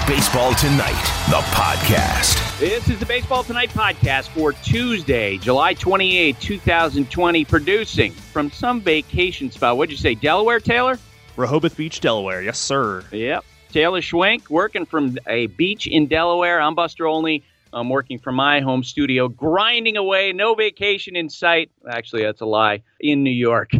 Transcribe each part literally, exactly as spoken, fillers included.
Baseball Tonight, the podcast. This is the Baseball Tonight podcast for Tuesday, July twenty-eighth, twenty twenty. Producing from some vacation spot. What'd you say, Delaware, Taylor? Rehoboth Beach, Delaware. Yes, sir. Yep. Taylor Schwenk working from a beach in Delaware. I'm Buster Olney. I'm working from my home studio, grinding away, no vacation in sight. Actually, that's a lie, in New York.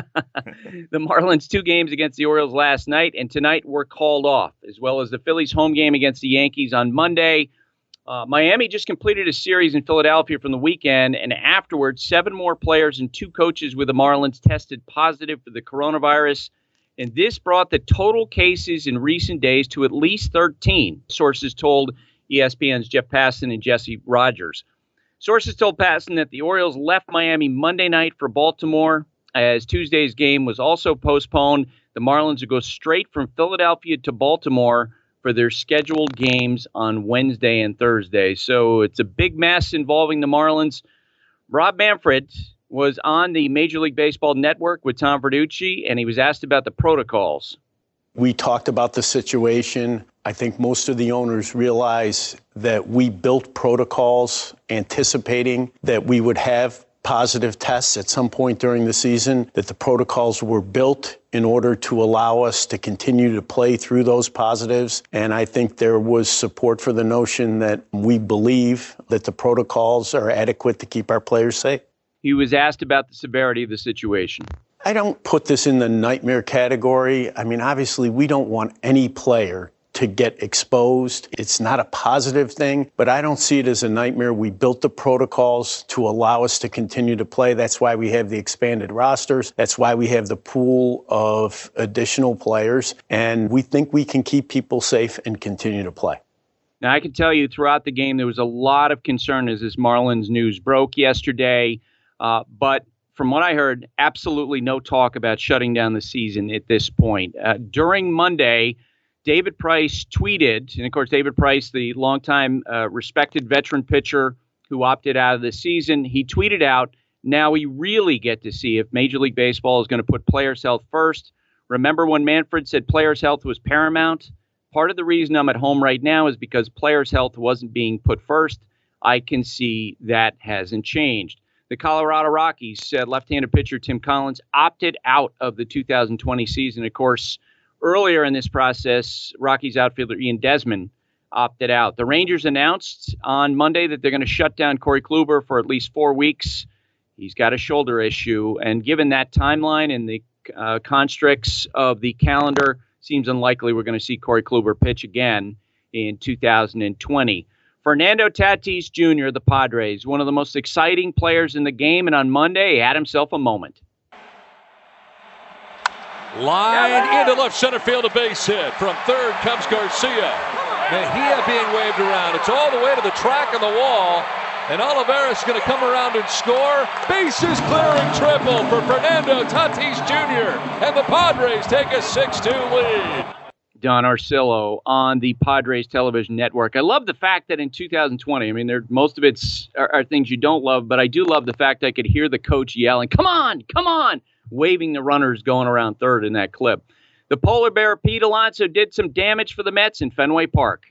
The Marlins' two games against the Orioles last night and tonight were called off, as well as the Phillies' home game against the Yankees on Monday. Uh, Miami just completed a series in Philadelphia from the weekend, and afterwards, seven more players and two coaches with the Marlins tested positive for the coronavirus. And this brought the total cases in recent days to at least thirteen, sources told E S P N's Jeff Passan and Jesse Rogers. Sources told Passan that the Orioles left Miami Monday night for Baltimore, as Tuesday's game was also postponed. The Marlins will go straight from Philadelphia to Baltimore for their scheduled games on Wednesday and Thursday. So it's a big mess involving the Marlins. Rob Manfred was on the Major League Baseball Network with Tom Verducci, and he was asked about the protocols. We talked about the situation. I think most of the owners realize that we built protocols anticipating that we would have positive tests at some point during the season, that the protocols were built in order to allow us to continue to play through those positives. And I think there was support for the notion that we believe that the protocols are adequate to keep our players safe. He was asked about the severity of the situation. I don't put this in the nightmare category. I mean, obviously, we don't want any player to get exposed. It's not a positive thing, but I don't see it as a nightmare. We built the protocols to allow us to continue to play. That's why we have the expanded rosters. That's why we have the pool of additional players. And we think we can keep people safe and continue to play. Now, I can tell you throughout the game, there was a lot of concern as this Marlins news broke yesterday. Uh, but from what I heard, absolutely no talk about shutting down the season at this point. Uh, during Monday, David Price tweeted, and of course, David Price, the longtime uh, respected veteran pitcher who opted out of the season, he tweeted out, now we really get to see if Major League Baseball is going to put players' health first. Remember when Manfred said players' health was paramount? Part of the reason I'm at home right now is because players' health wasn't being put first. I can see that hasn't changed. The Colorado Rockies said left-handed pitcher Tim Collins opted out of the two thousand twenty season. Of course, earlier in this process, Rockies outfielder Ian Desmond opted out. The Rangers announced on Monday that they're going to shut down Corey Kluber for at least four weeks. He's got a shoulder issue, and given that timeline and the uh, constricts of the calendar, seems unlikely we're going to see Corey Kluber pitch again in two thousand twenty. Fernando Tatis Junior, the Padres, one of the most exciting players in the game, and on Monday, he had himself a moment. Line into left center field, a base hit. From third comes Garcia. Mejia being waved around. It's all the way to the track on the wall. And Olivares is going to come around and score. Bases clearing triple for Fernando Tatis Junior And the Padres take a six two lead. Don Arcillo on the Padres television network. I love the fact that in two thousand twenty, I mean, there, most of it are, are things you don't love, but I do love the fact I could hear the coach yelling, come on, come on, waving the runners going around third in that clip. The polar bear Pete Alonso did some damage for the Mets in Fenway Park.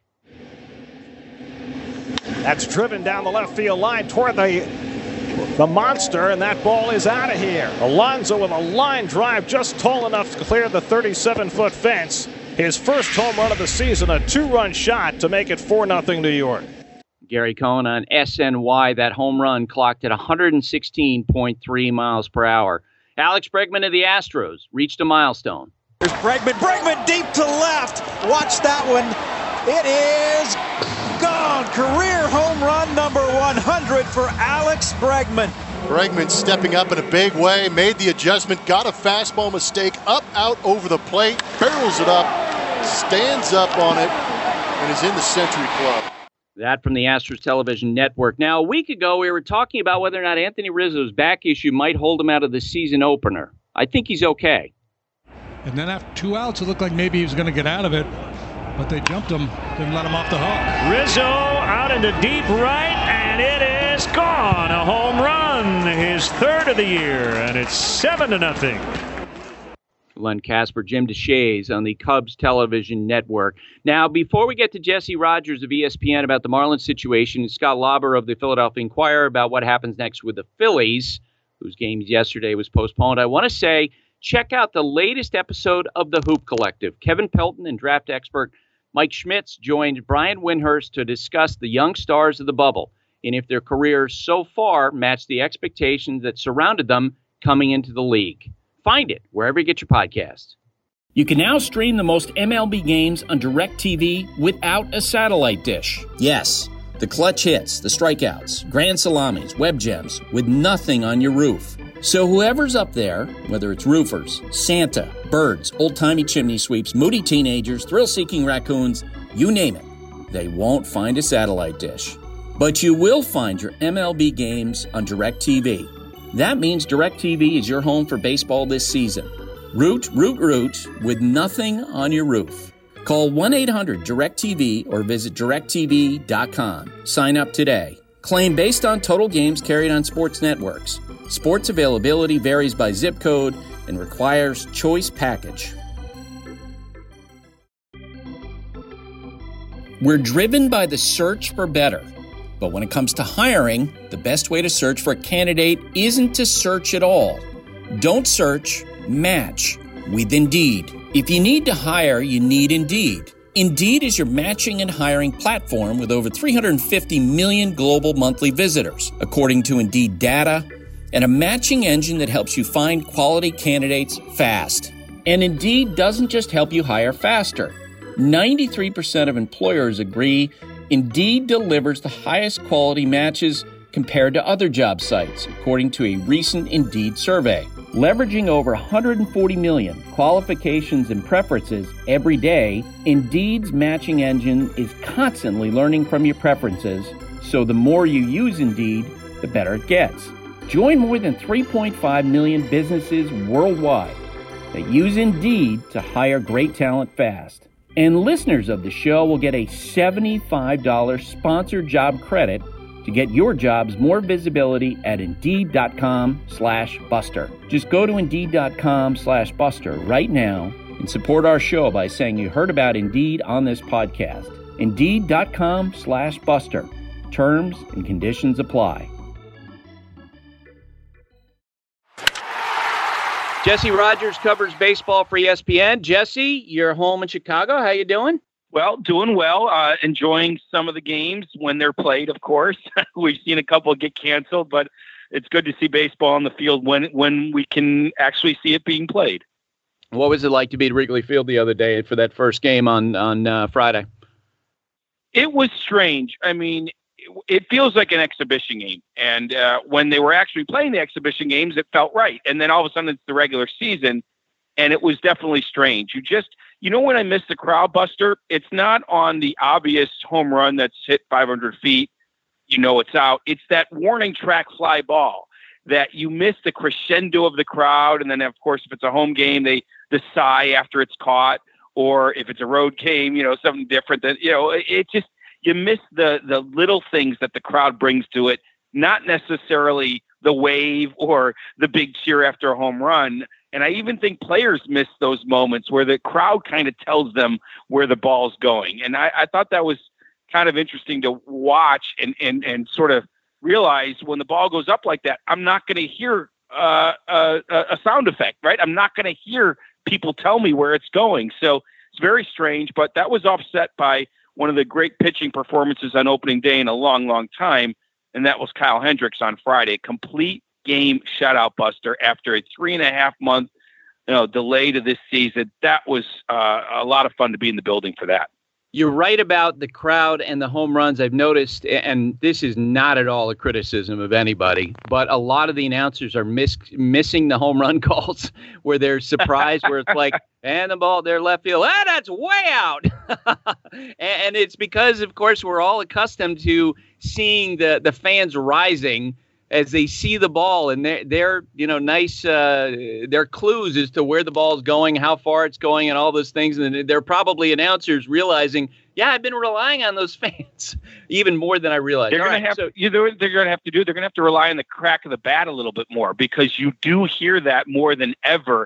That's driven down the left field line toward the the monster, and that ball is out of here. Alonso with a line drive just tall enough to clear the thirty-seven foot fence. His first home run of the season, a two-run shot to make it four nothing New York. Gary Cohen on S N Y, that home run clocked at one hundred sixteen point three miles per hour. Alex Bregman of the Astros reached a milestone. There's Bregman, Bregman deep to left. Watch that one. It is gone. Career home run number one hundred for Alex Bregman. Bregman stepping up in a big way, made the adjustment, got a fastball mistake, up, out, over the plate, barrels it up, stands up on it, and is in the Century Club. That from the Astros television network. Now, a week ago, we were talking about whether or not Anthony Rizzo's back issue might hold him out of the season opener. I think he's okay. And then after two outs, it looked like maybe he was going to get out of it, but they jumped him, didn't let him off the hook. Rizzo out into deep right, and it is gone. A home run, his third of the year, and it's seven to nothing. Len Casper, Jim DeShays on the Cubs television network. Now, before we get to Jesse Rogers of E S P N about the Marlins situation, and Scott Lauber of the Philadelphia Inquirer about what happens next with the Phillies, whose game yesterday was postponed, I want to say check out the latest episode of The Hoop Collective. Kevin Pelton and draft expert Mike Schmitz joined Brian Windhurst to discuss the young stars of the bubble and if their careers so far match the expectations that surrounded them coming into the league. Find it wherever you get your podcasts. You can now stream the most M L B games on DirecTV without a satellite dish. Yes, the clutch hits, the strikeouts, grand salamis, web gems, with nothing on your roof. So whoever's up there, whether it's roofers, Santa, birds, old-timey chimney sweeps, moody teenagers, thrill-seeking raccoons, you name it, they won't find a satellite dish. But you will find your M L B games on DirecTV. That means DirecTV is your home for baseball this season. Root, root, root with nothing on your roof. Call one eight hundred direct T V or visit direct T V dot com. Sign up today. Claim based on total games carried on sports networks. Sports availability varies by zip code and requires choice package. We're driven by the search for better. But when it comes to hiring, the best way to search for a candidate isn't to search at all. Don't search, match with Indeed. If you need to hire, you need Indeed. Indeed is your matching and hiring platform with over three hundred fifty million global monthly visitors, according to Indeed data, and a matching engine that helps you find quality candidates fast. And Indeed doesn't just help you hire faster. ninety-three percent of employers agree Indeed delivers the highest quality matches compared to other job sites, according to a recent Indeed survey. Leveraging over one hundred forty million qualifications and preferences every day, Indeed's matching engine is constantly learning from your preferences, so the more you use Indeed, the better it gets. Join more than three point five million businesses worldwide that use Indeed to hire great talent fast. And listeners of the show will get a seventy-five dollars sponsored job credit to get your jobs more visibility at Indeed.com slash Buster. Just go to Indeed.com slash Buster right now and support our show by saying you heard about Indeed on this podcast. Indeed.com slash Buster. Terms and conditions apply. Jesse Rogers covers baseball for E S P N. Jesse, you're home in Chicago. How you doing? Well, doing well. Uh, enjoying some of the games when they're played, of course. We've seen a couple get canceled, but it's good to see baseball on the field when when we can actually see it being played. What was it like to be at Wrigley Field the other day for that first game on, on uh, Friday? It was strange. I mean, it feels like an exhibition game. And uh, when they were actually playing the exhibition games, it felt right. And then all of a sudden it's the regular season, and it was definitely strange. You just, you know, when I miss the crowd, Buster, it's not on the obvious home run that's hit five hundred feet, you know it's out. It's that warning track fly ball that you miss the crescendo of the crowd. And then, of course, if it's a home game, they the sigh after it's caught. Or if it's a road game, you know, something different. That, you know, it, it just, you miss the the little things that the crowd brings to it, not necessarily the wave or the big cheer after a home run. And I even think players miss those moments where the crowd kind of tells them where the ball's going. And I, I thought that was kind of interesting to watch and, and, and sort of realize when the ball goes up like that, I'm not going to hear uh, a, a sound effect, right? I'm not going to hear people tell me where it's going. So it's very strange, but that was offset by one of the great pitching performances on opening day in a long, long time. And that was Kyle Hendricks on Friday. Complete game shutout, Buster, after a three and a half month you know, delay to this season. That was uh, a lot of fun to be in the building for that. You're right about the crowd and the home runs. I've noticed, and this is not at all a criticism of anybody, but a lot of the announcers are miss, missing the home run calls where they're surprised, where it's like, and the ball, their left field, ah, that's way out. And it's because, of course, we're all accustomed to seeing the, the fans rising as they see the ball, and they're, they're you know, nice, uh, their clues as to where the ball is going, how far it's going, and all those things. And they're probably announcers realizing, yeah, I've been relying on those fans even more than I realized. They're going right, to have so, you know, they're going to have to do. They're going to have to rely on the crack of the bat a little bit more, because you do hear that more than ever,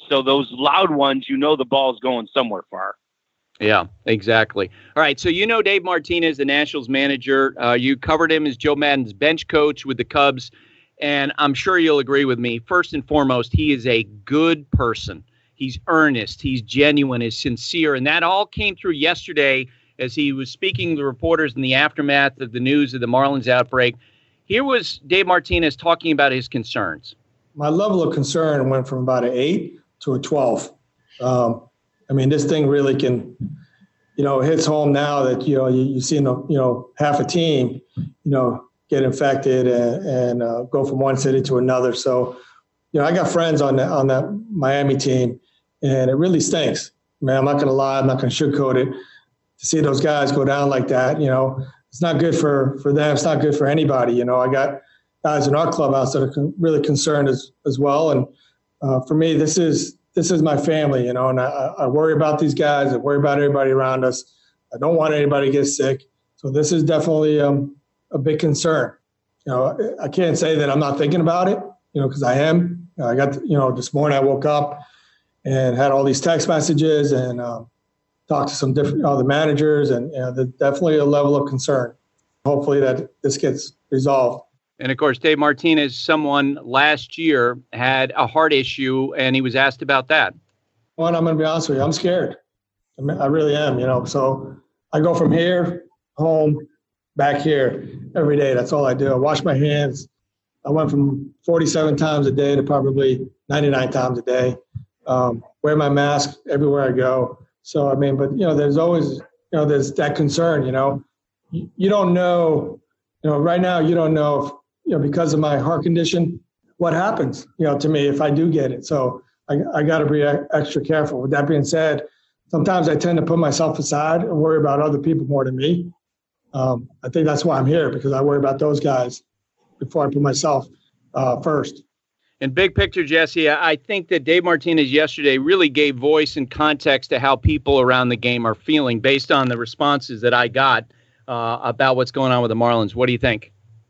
So those loud ones, you know the ball's going somewhere far. Yeah, exactly. All right, so you know Dave Martinez, the Nationals manager. Uh, you covered him as Joe Maddon's bench coach with the Cubs, and I'm sure you'll agree with me. First and foremost, he is a good person. He's earnest, he's genuine, he's sincere, and that all came through yesterday as he was speaking to reporters in the aftermath of the news of the Marlins outbreak. Here was Dave Martinez talking about his concerns. My level of concern went from about an eight to a twelve. Um, I mean, this thing really can, you know, hits home now that, you know, you, you see, you know, half a team, you know, get infected and, and uh, go from one city to another. So, you know, I got friends on that, on that Miami team, and it really stinks. Man, I'm not going to lie. I'm not going to sugarcoat it. To see those guys go down like that, you know, it's not good for, for them. It's not good for anybody. You know, I got guys in our clubhouse that are con- really concerned as, as well. And uh, for me, this is, This is my family, you know, and I, I worry about these guys. I worry about everybody around us. I don't want anybody to get sick. So this is definitely um, a big concern. You know, I can't say that I'm not thinking about it, you know, because I am. I got, you know, this morning I woke up and had all these text messages and um, talked to some different other managers, and you know, there's definitely a level of concern. Hopefully that this gets resolved. And, of course, Dave Martinez, someone last year had a heart issue, and he was asked about that. Well, I'm going to be honest with you. I'm scared. I, mean, I really am, you know. So I go from here, home, back here every day. That's all I do. I wash my hands. I went from forty-seven times a day to probably ninety-nine times a day. Um, wear my mask everywhere I go. So, I mean, but, you know, there's always, you know, there's that concern, you know. You, you don't know, you know, right now you don't know if, you know, because of my heart condition, what happens, you know, to me if I do get it. So I, I got to be extra careful. With that being said, sometimes I tend to put myself aside and worry about other people more than me. Um, I think that's why I'm here, because I worry about those guys before I put myself uh, first. In big picture, Jesse, I think that Dave Martinez yesterday really gave voice and context to how people around the game are feeling based on the responses that I got uh, about what's going on with the Marlins. What do you think?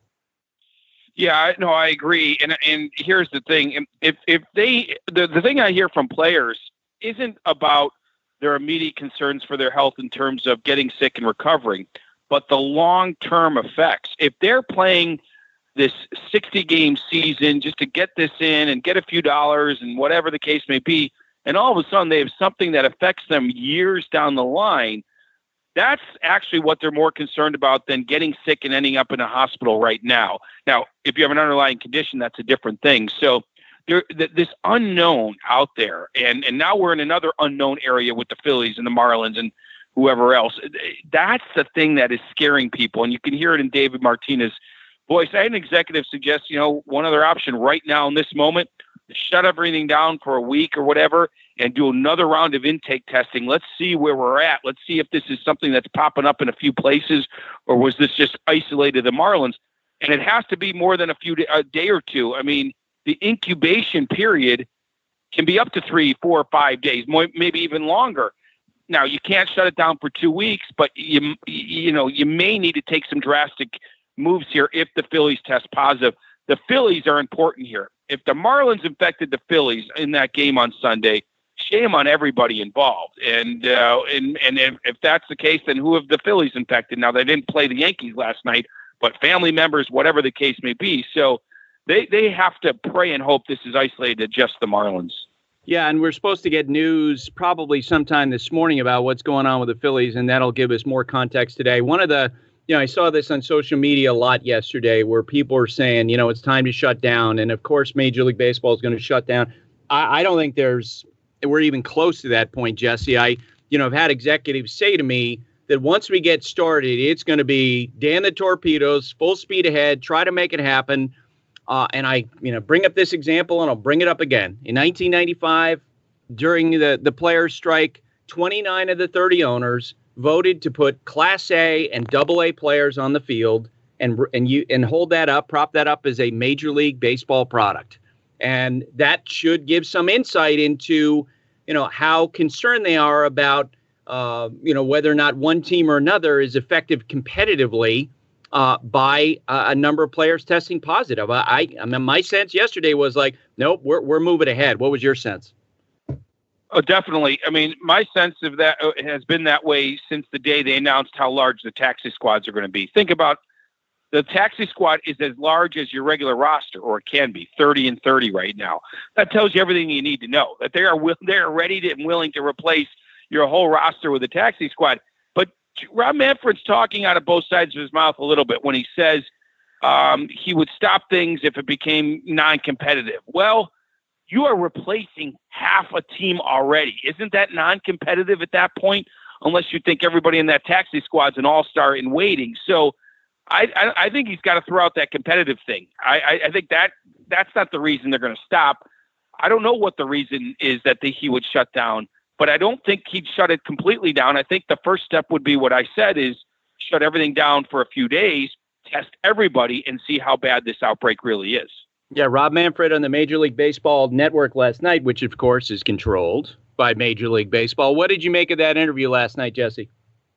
Yeah, no, I agree. And and here's the thing: if if they the, the thing I hear from players isn't about their immediate concerns for their health in terms of getting sick and recovering, but the long-term effects. If they're playing this sixty-game season just to get this in and get a few dollars and whatever the case may be, and all of a sudden they have something that affects them years down the line, that's actually what they're more concerned about than getting sick and ending up in a hospital right now. Now, if you have an underlying condition, that's a different thing. So there, th- this unknown out there, and, and now we're in another unknown area with the Phillies and the Marlins and whoever else. That's the thing that is scaring people, and you can hear it in David Martinez's voice. I had an executive suggest, you know, one other option right now in this moment, shut everything down for a week or whatever and do another round of intake testing. Let's see where we're at. Let's see if this is something that's popping up in a few places, or was this just isolated to the Marlins? And it has to be more than a few a day or two. I mean, the incubation period can be up to three, four, five days, more, maybe even longer. Now, you can't shut it down for two weeks, but you you know you may need to take some drastic moves here if the Phillies test positive. The Phillies are important here. If the Marlins infected the Phillies in that game on Sunday, shame on everybody involved. And uh, and and if, if that's the case, then who have the Phillies infected? Now, they didn't play the Yankees last night, but family members, whatever the case may be. So they they have to pray and hope this is isolated to just the Marlins. Yeah, and we're supposed to get news probably sometime this morning about what's going on with the Phillies, and that'll give us more context today. One of the, you know, I saw this on social media a lot yesterday where people are saying, you know, it's time to shut down. And of course, Major League Baseball is going to shut down. I, I don't think there's, we're even close to that point, Jesse. I, you know, I've had executives say to me that once we get started, it's going to be Dan the Torpedoes, full speed ahead, try to make it happen. Uh, and I, you know, bring up this example, and I'll bring it up again. In nineteen ninety-five, during the, the players' strike, twenty-nine of the thirty owners voted to put Class A and Double A players on the field and and you and hold that up, prop that up as a Major League Baseball product. And that should give some insight into, you know, how concerned they are about, uh, you know, whether or not one team or another is effective competitively. Uh, by uh, a number of players testing positive. I, I, I mean, my sense yesterday was like, nope, we're we're moving ahead. What was your sense? Oh, definitely. I mean, my sense of that has been that way since the day they announced how large the taxi squads are going to be. Think about the taxi squad is as large as your regular roster, or it can be thirty and thirty right now. That tells you everything you need to know, that they are they are ready to, and willing to replace your whole roster with a taxi squad. But Rob Manfred's talking out of both sides of his mouth a little bit when he says um, he would stop things if it became non-competitive. Well, you are replacing half a team already. Isn't that non-competitive at that point? Unless you think everybody in that taxi squad's an all-star in waiting. So I, I, I think he's got to throw out that competitive thing. I, I, I think that that's not the reason they're going to stop. I don't know what the reason is that the, he would shut down, but I don't think he'd shut it completely down. I think the first step would be what I said is shut everything down for a few days, test everybody, and see how bad this outbreak really is. Yeah, Rob Manfred on the Major League Baseball Network last night, which, of course, is controlled by Major League Baseball. What did you make of that interview last night, Jesse?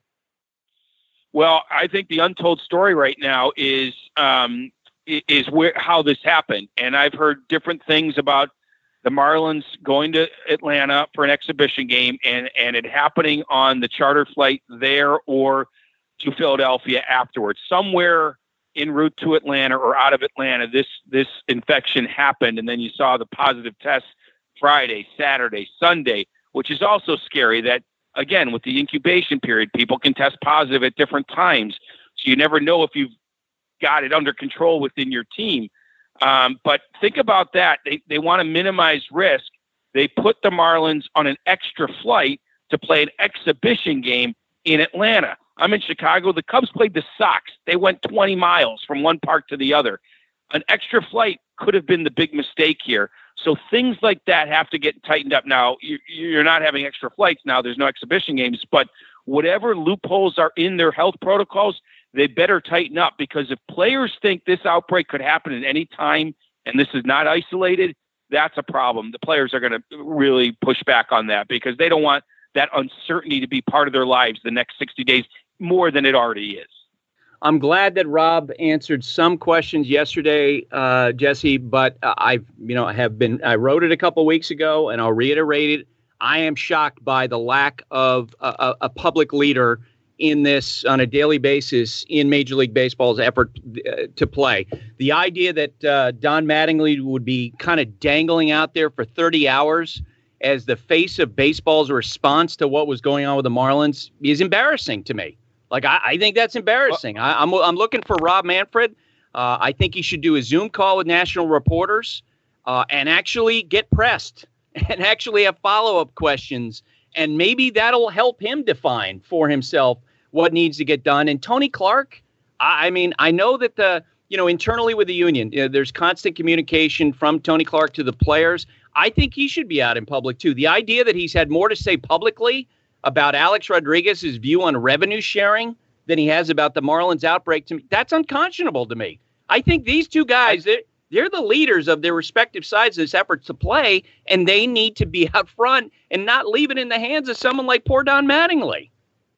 Well, I think the untold story right now is um, is where how this happened. And I've heard different things about the Marlins going to Atlanta for an exhibition game and, and it happening on the charter flight there or to Philadelphia afterwards. Somewhere en route to Atlanta or out of Atlanta, this this infection happened, and then you saw the positive test Friday, Saturday, Sunday, which is also scary that, again, with the incubation period, people can test positive at different times, so you never know if you've got it under control within your team. Um, but think about that. They, they want to minimize risk. They put the Marlins on an extra flight to play an exhibition game in Atlanta. I'm in Chicago. The Cubs played the Sox. They went twenty miles from one park to the other. An extra flight could have been the big mistake here. So things like that have to get tightened up. Now, you're not having extra flights now. There's no exhibition games. But whatever loopholes are in their health protocols, they better tighten up, because if players think this outbreak could happen at any time and this is not isolated, that's a problem. The players are going to really push back on that because they don't want that uncertainty to be part of their lives the next sixty days more than it already is. I'm glad that Rob answered some questions yesterday, uh, Jesse, but uh, I've, you know, have been, I wrote it a couple weeks ago and I'll reiterate it. I am shocked by the lack of a, a public leader in this on a daily basis in Major League Baseball's effort uh, to play. The idea that uh, Don Mattingly would be kind of dangling out there for thirty hours as the face of baseball's response to what was going on with the Marlins is embarrassing to me. Like, I, I think that's embarrassing. I, I'm I'm looking for Rob Manfred. Uh, I think he should do a Zoom call with national reporters uh, and actually get pressed and actually have follow-up questions. And maybe that'll help him define for himself what needs to get done. And Tony Clark, I, I mean, I know that the, you know, internally with the union, you know, there's constant communication from Tony Clark to the players. I think he should be out in public, too. The idea that he's had more to say publicly about Alex Rodriguez's view on revenue sharing than he has about the Marlins outbreak, to me, that's unconscionable to me. I think these two guys, they're, they're the leaders of their respective sides of this effort to play, and they need to be out front and not leave it in the hands of someone like poor Don Mattingly.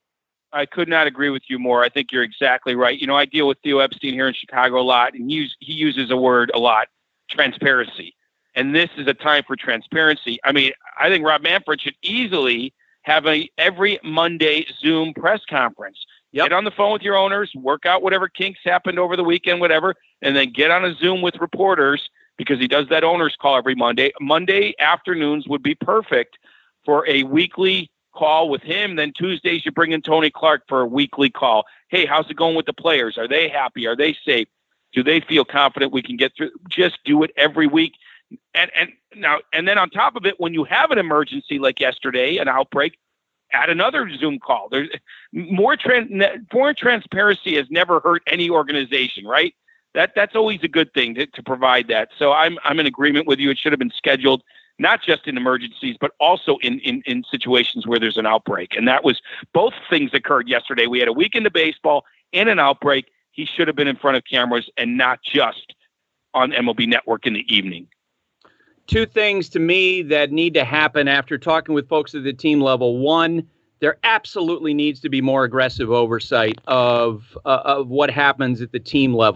I could not agree with you more. I think you're exactly right. You know, I deal with Theo Epstein here in Chicago a lot, and he, he uses a word a lot, transparency. And this is a time for transparency. I mean, I think Rob Manfred should easily have a every Monday Zoom press conference. Yep. Get on the phone with your owners, work out whatever kinks happened over the weekend, whatever, and then get on a Zoom with reporters, because he does that owners call every Monday. Monday afternoons would be perfect for a weekly call with him. Then Tuesdays you bring in Tony Clark for a weekly call. Hey, how's it going with the players? Are they happy? Are they safe? Do they feel confident we can get through? Just do it every week. And and now and then on top of it, when you have an emergency like yesterday, an outbreak, add another Zoom call. There's more trans, more transparency has never hurt any organization, right? That that's always a good thing to, to provide that. So I'm I'm in agreement with you. It should have been scheduled not just in emergencies, but also in in in situations where there's an outbreak. And that was both things occurred yesterday. We had a weekend of baseball and an outbreak. He should have been in front of cameras and not just on M L B Network in the evening. Two things to me that need to happen after talking with folks at the team level. One, there absolutely needs to be more aggressive oversight of uh, of what happens at the team level.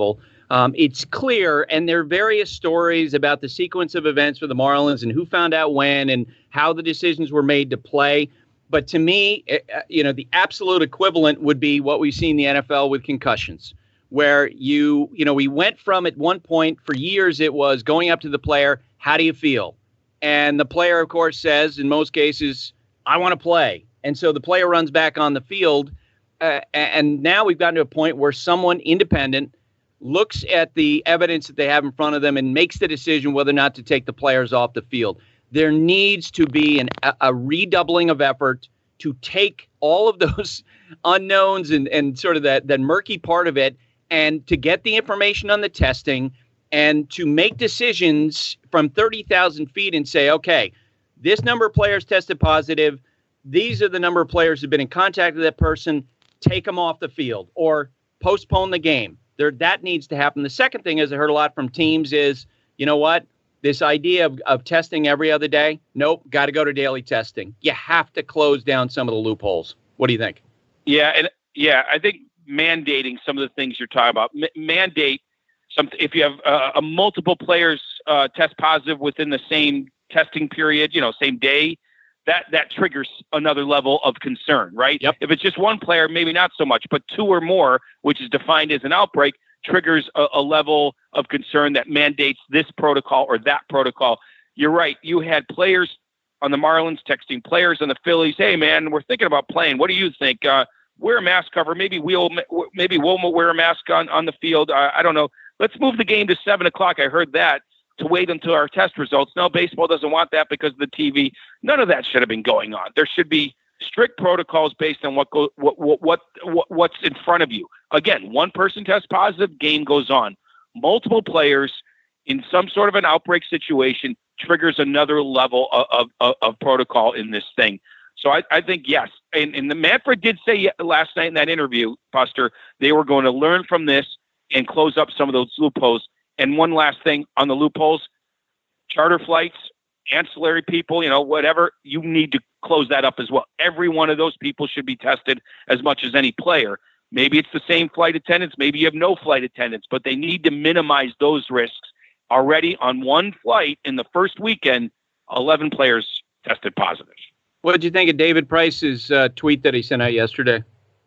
Um, it's clear, and there are various stories about the sequence of events for the Marlins and who found out when and how the decisions were made to play. But to me, you know, the absolute equivalent would be what we see in the N F L with concussions, where you, you know, we went from at one point for years, it was going up to the player, how do you feel? And the player, of course, says in most cases, I want to play. And so the player runs back on the field. Uh, and now we've gotten to a point where someone independent looks at the evidence that they have in front of them and makes the decision whether or not to take the players off the field. There needs to be an, a, a redoubling of effort to take all of those unknowns and, and sort of that, that murky part of it and to get the information on the testing and to make decisions from thirty thousand feet and say, okay, this number of players tested positive. These are the number of players who've been in contact with that person. Take them off the field or postpone the game. There, that needs to happen. The second thing is I heard a lot from teams is, you know what? This idea of, of testing every other day. Nope. Got to go to daily testing. You have to close down some of the loopholes. What do you think? Yeah. And yeah, I think mandating some of the things you're talking about, M- mandate some, if you have uh, a multiple players uh, test positive within the same testing period, you know, same day, that, that triggers another level of concern, right? Yep. If it's just one player, maybe not so much, but two or more, which is defined as an outbreak, triggers a, a level of concern that mandates this protocol or that protocol. You're right. You had players on the Marlins texting players on the Phillies. Hey man, we're thinking about playing. What do you think? Uh, wear a mask cover. Maybe we'll, maybe we'll wear a mask on, on the field. Uh, I don't know. Let's move the game to seven o'clock. I heard that to wait until our test results. No, baseball doesn't want that because of the T V. None of that should have been going on. There should be strict protocols based on what go, what, what what what what's in front of you. Again, one person tests positive, game goes on. Multiple players in some sort of an outbreak situation triggers another level of of, of protocol in this thing. So I, I think yes, and, and the Manfred did say last night in that interview, Buster, they were going to learn from this and close up some of those loopholes. And one last thing on the loopholes: charter flights, ancillary people, you know, whatever, you need to close that up as well. Every one of those people should be tested as much as any player. Maybe it's the same flight attendants. Maybe you have no flight attendants, but they need to minimize those risks. Already on one flight in the first weekend, eleven players tested positive. What did you think of David Price's uh, tweet that he sent out yesterday?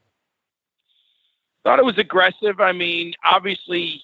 Thought it was aggressive. I mean, obviously,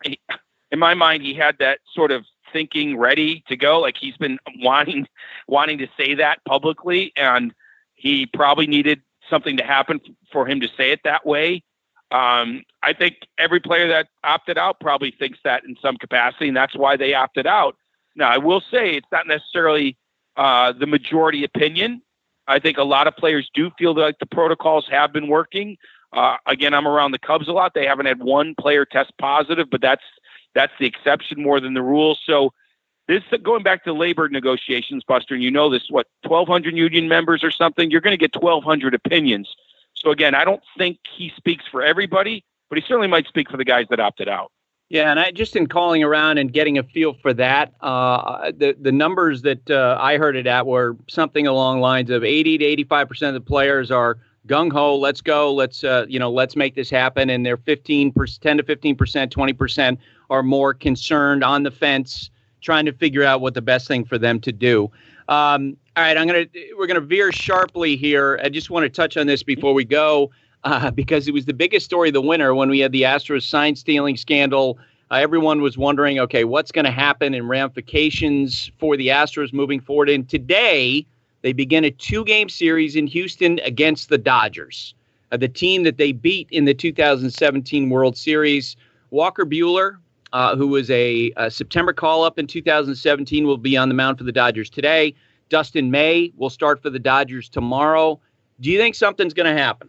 in my mind, he had that sort of thinking ready to go. Like he's been wanting, wanting to say that publicly, and he probably needed something to happen for him to say it that way. Um, I think every player that opted out probably thinks that in some capacity, and that's why they opted out. Now, I will say it's not necessarily uh, the majority opinion. I think a lot of players do feel like the protocols have been working. Uh, again, I'm around the Cubs a lot. They haven't had one player test positive, but that's that's the exception more than the rule. So this, going back to labor negotiations, Buster, and you know this, what, twelve hundred union members or something? You're going to get twelve hundred opinions. So again, I don't think he speaks for everybody, but he certainly might speak for the guys that opted out. Yeah, and I just in calling around and getting a feel for that, uh, the the numbers that uh, I heard it at were something along the lines of eighty to eighty-five percent of the players are gung ho. Let's go. Let's uh, you know, let's make this happen. And they're fifteen percent, ten to fifteen percent, twenty percent are more concerned, on the fence, trying to figure out what the best thing for them to do. Um, all right, I'm gonna we're gonna veer sharply here. I just want to touch on this before we go. Uh, because it was the biggest story of the winter when we had the Astros sign stealing scandal. Uh, everyone was wondering, okay, what's going to happen in ramifications for the Astros moving forward? And today, they begin a two-game series in Houston against the Dodgers, uh, the team that they beat in the two thousand seventeen World Series. Walker Buehler, uh, who was a, a September call-up in two thousand seventeen, will be on the mound for the Dodgers today. Dustin May will start for the Dodgers tomorrow. Do you think something's going to happen?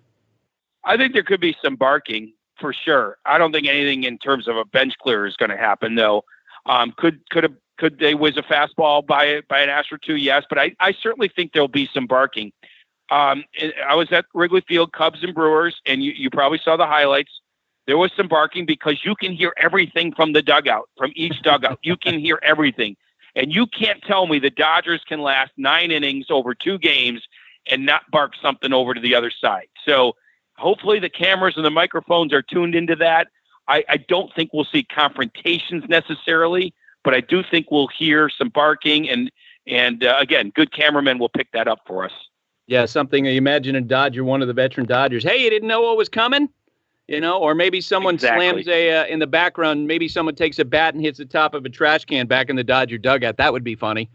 I think there could be some barking for sure. I don't think anything in terms of a bench clear is going to happen, though. Um, could could a, could they whiz a fastball by by an Astro two? Yes, but I, I certainly think there'll be some barking. Um, I was at Wrigley Field, Cubs and Brewers, and you, you probably saw the highlights. There was some barking because you can hear everything from the dugout, from each dugout. You can hear everything. And you can't tell me the Dodgers can last nine innings over two games and not bark something over to the other side. So hopefully the cameras and the microphones are tuned into that. I, I don't think we'll see confrontations necessarily, but I do think we'll hear some barking, and and uh, again, good cameramen will pick that up for us. Yeah, something you imagine a Dodger, one of the veteran Dodgers. Hey, you didn't know what was coming? You know, or maybe someone exactly. slams a uh, in the background. Maybe someone takes a bat and hits the top of a trash can back in the Dodger dugout. That would be funny.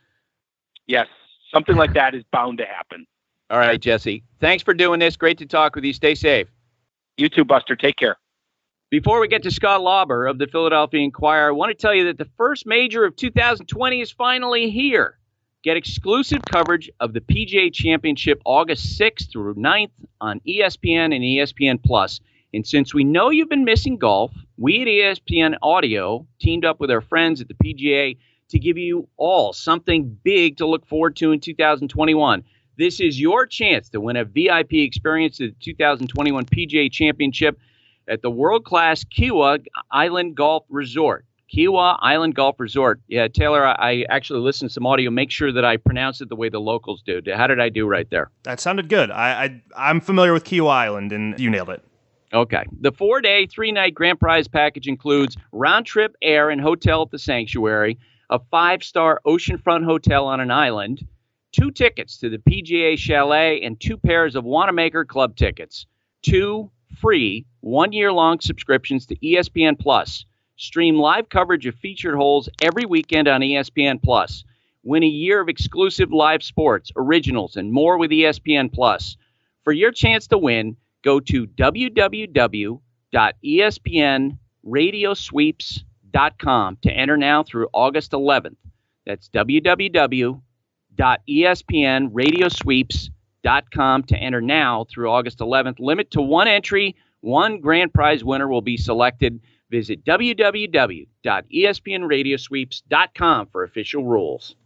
Yes, something like that is bound to happen. All right, Jesse. Thanks for doing this. Great to talk with you. Stay safe. You too, Buster. Take care. Before we get to Scott Lauber of the Philadelphia Inquirer, I want to tell you that the first major of two thousand twenty is finally here. Get exclusive coverage of the P G A Championship August sixth through ninth on E S P N and E S P N Plus. And since we know you've been missing golf, we at E S P N Audio teamed up with our friends at the P G A to give you all something big to look forward to in two thousand twenty-one. This is your chance to win a V I P experience at the two thousand twenty-one P G A Championship at the world-class Kiawah Island Golf Resort. Kiawah Island Golf Resort. Yeah, Taylor, I actually listened to some audio. Make sure that I pronounce it the way the locals do. How did I do right there? That sounded good. I, I, I'm familiar with Kiawah Island, and you nailed it. Okay. The four-day, three-night grand prize package includes round-trip air and hotel at the sanctuary, a five-star oceanfront hotel on an island, two tickets to the P G A Chalet, and two pairs of Wanamaker Club tickets. Two free one-year-long subscriptions to E S P N Plus. Stream live coverage of featured holes every weekend on E S P N Plus. Win a year of exclusive live sports, originals, and more with E S P N Plus. For your chance to win, go to w w w dot e s p n radio sweeps dot com to enter now through August eleventh. That's w w w dot e s p n radio sweeps dot com to enter now through August eleventh. Limit to one entry. One grand prize winner will be selected. Visit w w w dot e s p n radio sweeps dot com for official rules.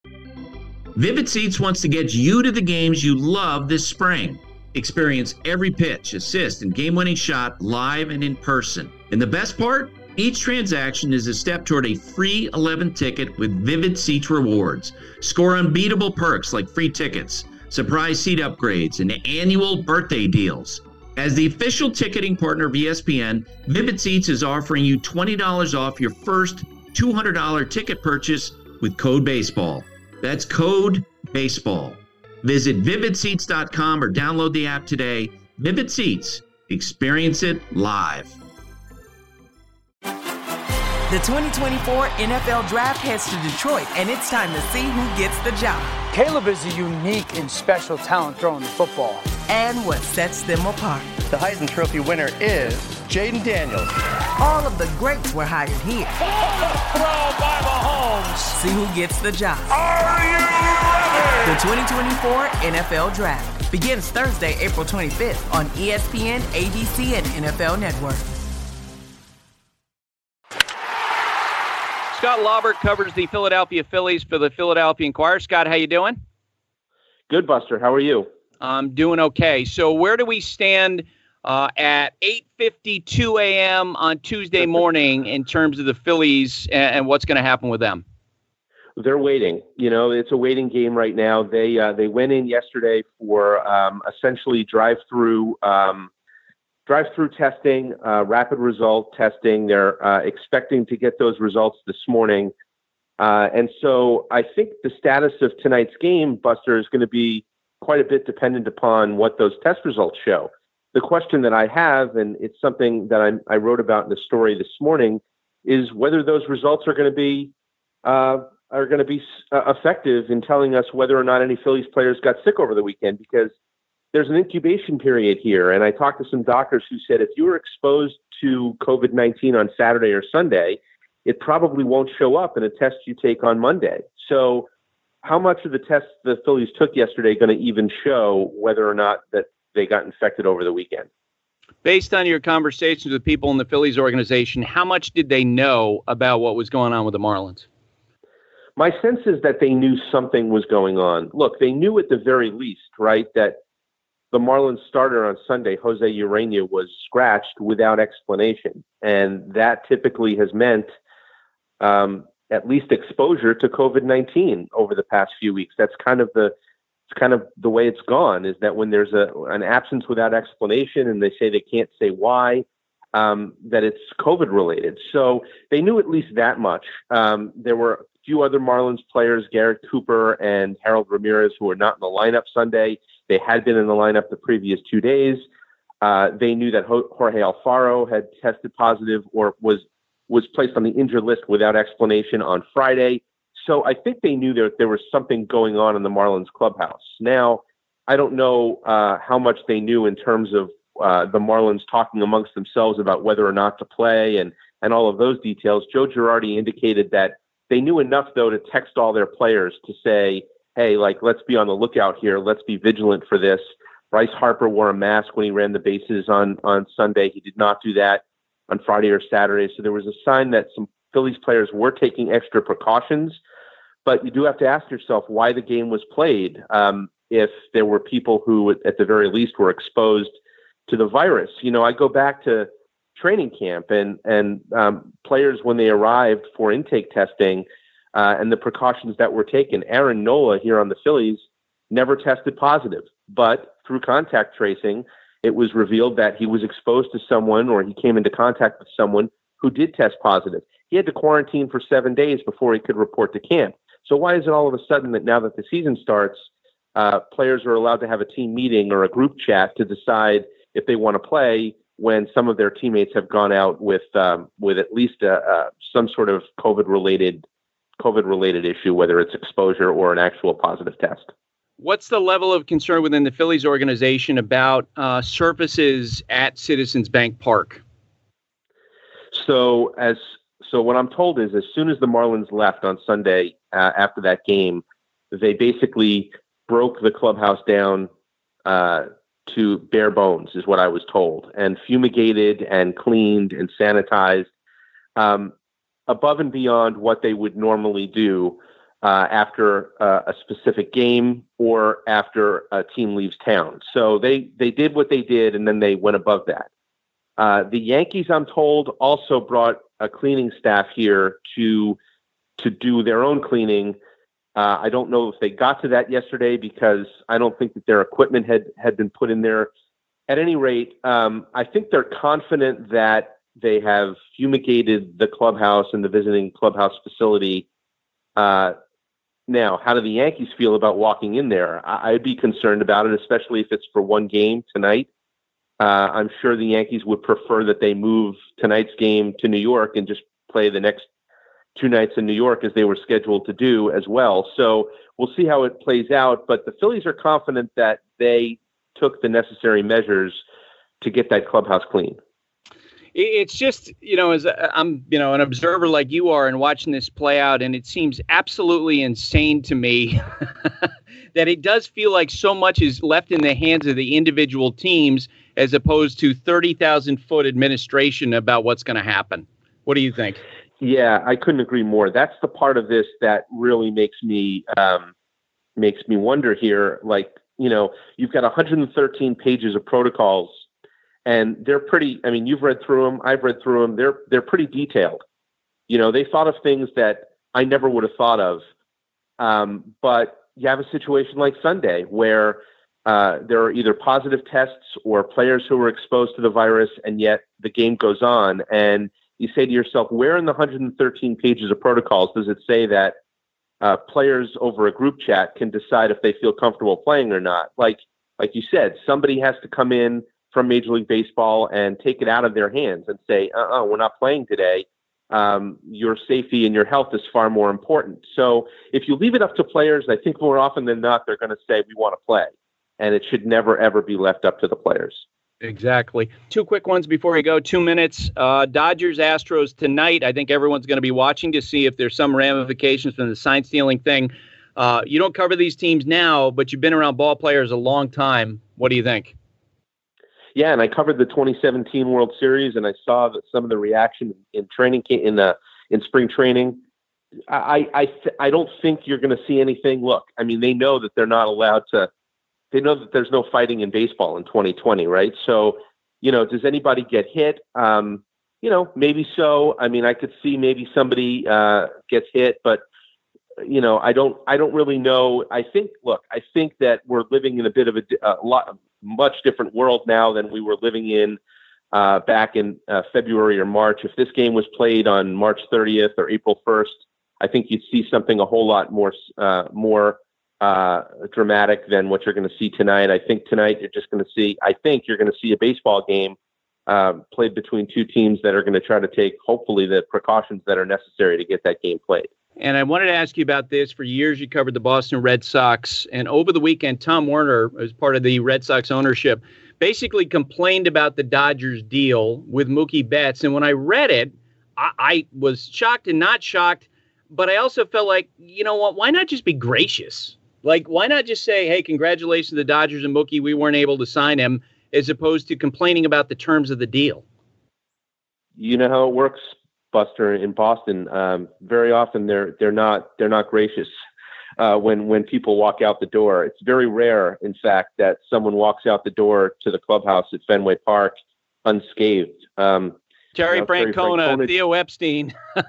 Vivid Seats wants to get you to the games you love this spring. Experience every pitch, assist, and game-winning shot live and in person. And the best part? Each transaction is a step toward a free eleventh ticket with Vivid Seats rewards. Score unbeatable perks like free tickets, surprise seat upgrades, and annual birthday deals. As the official ticketing partner of E S P N, Vivid Seats is offering you twenty dollars off your first two hundred dollars ticket purchase with code BASEBALL. That's code BASEBALL. Visit vivid seats dot com or download the app today. Vivid Seats. Experience it live. The twenty twenty-four N F L Draft heads to Detroit, and it's time to see who gets the job. Caleb is a unique and special talent throwing the football. And what sets them apart. The Heisman Trophy winner is Jaden Daniels. All of the greats were hired here. Throw by Mahomes. See who gets the job. Are you ready? The twenty twenty-four N F L Draft begins Thursday, April twenty-fifth on E S P N, A B C, and N F L Network. Scott Lauber covers the Philadelphia Phillies for the Philadelphia Inquirer. Scott, how you doing? Good, Buster. How are you? I'm doing okay. So where do we stand uh, at eight fifty-two a.m. on Tuesday morning in terms of the Phillies and, and what's going to happen with them? They're waiting. You know, it's a waiting game right now. They uh, they went in yesterday for um, essentially drive-through um, drive-through testing, uh, rapid result testing. They're uh, expecting to get those results this morning. Uh, and so I think the status of tonight's game, Buster, is going to be quite a bit dependent upon what those test results show. The question that I have, and it's something that I, I wrote about in the story this morning, is whether those results are going to be uh, are going to be uh, effective in telling us whether or not any Phillies players got sick over the weekend, because there's an incubation period here. And I talked to some doctors who said if you were exposed to COVID nineteen on Saturday or Sunday, it probably won't show up in a test you take on Monday. So how much of the tests the Phillies took yesterday going to even show whether or not that they got infected over the weekend? Based on your conversations with people in the Phillies organization, how much did they know about what was going on with the Marlins? My sense is that they knew something was going on. Look, they knew at the very least, right, that the Marlins starter on Sunday, Jose Urena, was scratched without explanation. And that typically has meant um, at least exposure to COVID nineteen over the past few weeks. That's kind of the it's kind of the way it's gone, is that when there's a an absence without explanation and they say they can't say why, um, that it's COVID related. So they knew at least that much. Um, there were a few other Marlins players, Garrett Cooper and Harold Ramirez, who were not in the lineup Sunday. They had been in the lineup the previous two days. Uh, they knew that Jorge Alfaro had tested positive or was was placed on the injured list without explanation on Friday. So I think they knew that there was something going on in the Marlins clubhouse. Now, I don't know uh, how much they knew in terms of uh, the Marlins talking amongst themselves about whether or not to play and, and all of those details. Joe Girardi indicated that they knew enough, though, to text all their players to say, hey, like, let's be on the lookout here. Let's be vigilant for this. Bryce Harper wore a mask when he ran the bases on, on Sunday. He did not do that on Friday or Saturday. So there was a sign that some Phillies players were taking extra precautions. But you do have to ask yourself why the game was played um, if there were people who, at the very least, were exposed to the virus. You know, I go back to training camp and, and um, players when they arrived for intake testing uh, and the precautions that were taken. Aaron Nola here on the Phillies never tested positive, but through contact tracing, it was revealed that he was exposed to someone or he came into contact with someone who did test positive. He had to quarantine for seven days before he could report to camp. So why is it all of a sudden that now that the season starts, uh, players are allowed to have a team meeting or a group chat to decide if they want to play when some of their teammates have gone out with um, with at least a, uh, some sort of COVID related COVID related issue, whether it's exposure or an actual positive test? What's the level of concern within the Phillies organization about uh, surfaces at Citizens Bank Park? So as so what I'm told is as soon as the Marlins left on Sunday uh, after that game, they basically broke the clubhouse down uh, to bare bones, is what I was told, and fumigated and cleaned and sanitized um, above and beyond what they would normally do uh, after uh, a specific game or after a team leaves town. So they, they did what they did, and then they went above that. Uh, the Yankees, I'm told, also brought a cleaning staff here to to do their own cleaning. Uh, I don't know if they got to that yesterday because I don't think that their equipment had, had been put in there. At any rate, um, I think they're confident that they have fumigated the clubhouse and the visiting clubhouse facility. Uh, now, how do the Yankees feel about walking in there? I, I'd be concerned about it, especially if it's for one game tonight. Uh, I'm sure the Yankees would prefer that they move tonight's game to New York and just play the next two nights in New York as they were scheduled to do as well. So we'll see how it plays out. But the Phillies are confident that they took the necessary measures to get that clubhouse clean. It's just, you know, as a, I'm, you know, an observer like you are and watching this play out, and it seems absolutely insane to me that it does feel like so much is left in the hands of the individual teams as opposed to thirty thousand foot administration about what's going to happen. What do you think? Yeah, I couldn't agree more. That's the part of this that really makes me um, makes me wonder here. Like, you know, you've got one hundred thirteen pages of protocols, and they're pretty. I mean, you've read through them. I've read through them. They're they're pretty detailed. You know, they thought of things that I never would have thought of. Um, but you have a situation like Sunday where uh, there are either positive tests or players who were exposed to the virus, and yet the game goes on. And you say to yourself, where in the one hundred thirteen pages of protocols does it say that uh, players over a group chat can decide if they feel comfortable playing or not? Like, like you said, somebody has to come in from Major League Baseball and take it out of their hands and say, uh-uh, we're not playing today. Um, your safety and your health is far more important. So if you leave it up to players, I think more often than not, they're going to say, we want to play. And it should never, ever be left up to the players. Exactly. Two quick ones before we go. Two minutes. Uh, Dodgers, Astros tonight. I think everyone's going to be watching to see if there's some ramifications from the sign stealing thing. Uh, you don't cover these teams now, but you've been around ball players a long time. What do you think? Yeah, and I covered the twenty seventeen World Series, and I saw that some of the reaction in training in the in spring training. I I th- I don't think you're going to see anything. Look, I mean, they know that they're not allowed to. They know that there's no fighting in baseball in twenty twenty, right? So, you know, does anybody get hit? Um, you know, maybe so. I mean, I could see maybe somebody uh, gets hit, but you know, I don't. I don't really know. I think. Look, I think that we're living in a bit of a, a lot, much different world now than we were living in uh, back in uh, February or March. If this game was played on March thirtieth or April first, I think you'd see something a whole lot more uh, more uh, dramatic than what you're going to see tonight. I think tonight you're just going to see. I think you're going to see a baseball game uh, played between two teams that are going to try to take, hopefully, the precautions that are necessary to get that game played. And I wanted to ask you about this. For years, you covered the Boston Red Sox. And over the weekend, Tom Werner, as part of the Red Sox ownership, basically complained about the Dodgers deal with Mookie Betts. And when I read it, I, I was shocked and not shocked. But I also felt like, you know what, why not just be gracious? Like, why not just say, hey, congratulations to the Dodgers and Mookie, we weren't able to sign him, as opposed to complaining about the terms of the deal? You know how it works, Buster, in Boston. Um, very often they're they're not they're not gracious uh, when when people walk out the door. It's very rare, in fact, that someone walks out the door to the clubhouse at Fenway Park unscathed. Um, Terry you know, Francona, Francona, Theo Epstein.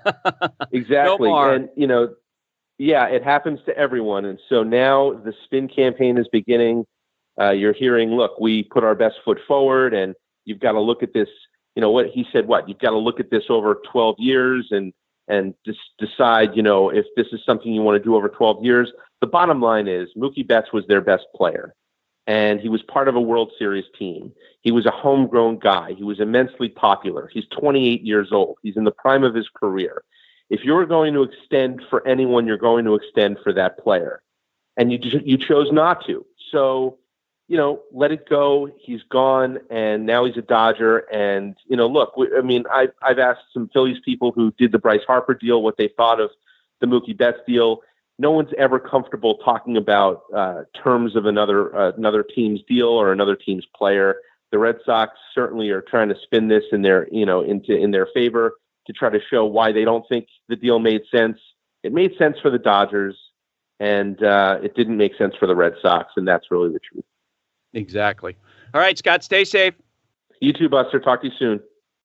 exactly, and you know, yeah, it happens to everyone. And so now the spin campaign is beginning. Uh, you're hearing, look, we put our best foot forward, and you've got to look at this. You know what he said? What you've got to look at this over twelve years and and just decide, you know, if this is something you want to do over twelve years. The bottom line is Mookie Betts was their best player, and he was part of a World Series team. He was a homegrown guy. He was immensely popular. He's twenty-eight years old. He's in the prime of his career. If you're going to extend for anyone, you're going to extend for that player, and you you chose not to. So, you know, let it go. He's gone, and now he's a Dodger. And, you know, look, I mean, I've, I've asked some Phillies people who did the Bryce Harper deal what they thought of the Mookie Betts deal. No one's ever comfortable talking about uh, terms of another uh, another team's deal or another team's player. The Red Sox certainly are trying to spin this in their, you know, into in their favor to try to show why they don't think the deal made sense. It made sense for the Dodgers, and uh, it didn't make sense for the Red Sox, and that's really the truth. Exactly. All right, Scott, stay safe. You too, Buster. Talk to you soon.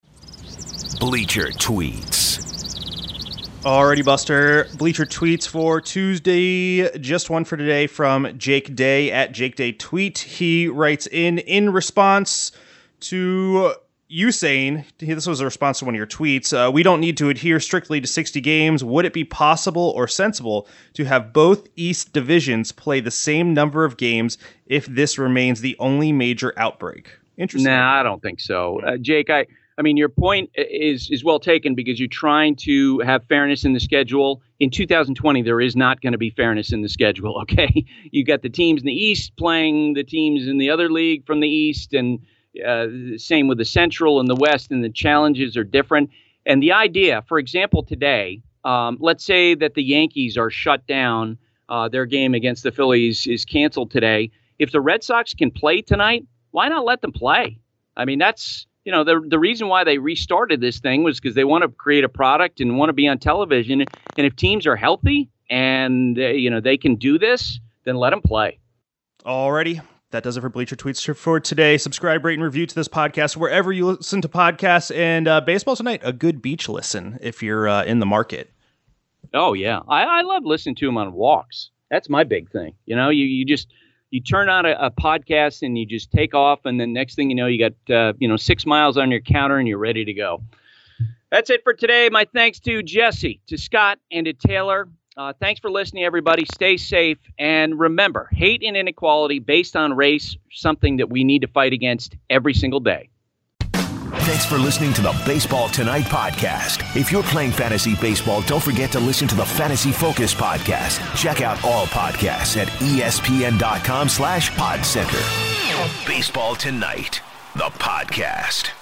Bleacher Tweets. Alrighty, Buster. Bleacher Tweets for Tuesday. Just one for today from Jake Day at Jake Day Tweet. He writes in, in response to you saying, this was a response to one of your tweets, uh, we don't need to adhere strictly to sixty games. Would it be possible or sensible to have both East divisions play the same number of games if this remains the only major outbreak? Interesting. Nah, I don't think so. Uh, Jake, I, I mean, your point is is well taken because you're trying to have fairness in the schedule. In two thousand twenty, there is not going to be fairness in the schedule, okay? You got the teams in the East playing the teams in the other league from the East, and uh, same with the Central and the West, and the challenges are different. And the idea, for example, today, um, let's say that the Yankees are shut down, uh, their game against the Phillies is canceled today. If the Red Sox can play tonight, why not let them play? I mean, that's, you know, the the reason why they restarted this thing was because they want to create a product and want to be on television. And if teams are healthy and, uh, you know, they can do this, then let them play. Alrighty. That does it for Bleacher Tweets for today. Subscribe, rate, and review to this podcast wherever you listen to podcasts. And uh, baseball tonight, a good beach listen if you're uh, in the market. Oh, yeah. I, I love listening to them on walks. That's my big thing. You know, you, you just... You turn on a, a podcast and you just take off, and then next thing you know, you got uh, you know six miles on your counter and you're ready to go. That's it for today. My thanks to Jesse, to Scott, and to Taylor. Uh, thanks for listening, everybody. Stay safe, and remember, hate and inequality based on race, something that we need to fight against every single day. Thanks for listening to the Baseball Tonight podcast. If you're playing fantasy baseball, don't forget to listen to the Fantasy Focus podcast. Check out all podcasts at espn.com slash pod center. Baseball Tonight, the podcast.